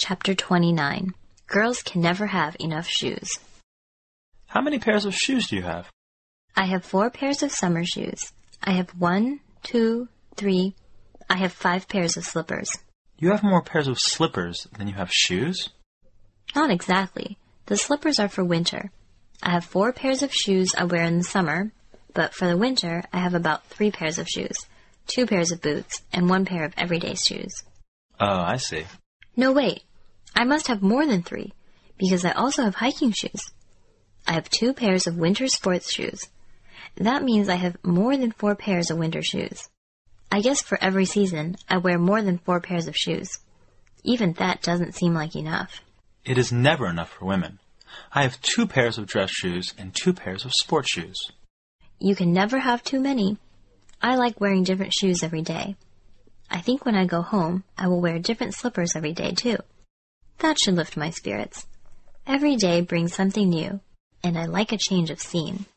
Chapter 29. Girls can never have enough shoes. How many pairs of shoes do you have? I have 4 pairs of summer shoes. I have 1, 2, 3. I have 5 pairs of slippers. You have more pairs of slippers than you have shoes? Not exactly. The slippers are for winter. I have 4 pairs of shoes I wear in the summer, but for the winter I have about 3 pairs of shoes, 2 pairs of boots, and 1 pair of everyday shoes. Oh, I see. No, wait. I must have more than 3, because I also have hiking shoes. I have 2 pairs of winter sports shoes. That means I have more than 4 pairs of winter shoes. I guess for every season, I wear more than 4 pairs of shoes. Even that doesn't seem like enough. It is never enough for women. I have 2 pairs of dress shoes and 2 pairs of sport shoes. You can never have too many. I like wearing different shoes every day. I think when I go home, I will wear different slippers every day, too. That should lift my spirits. Every day brings something new, and I like a change of scene.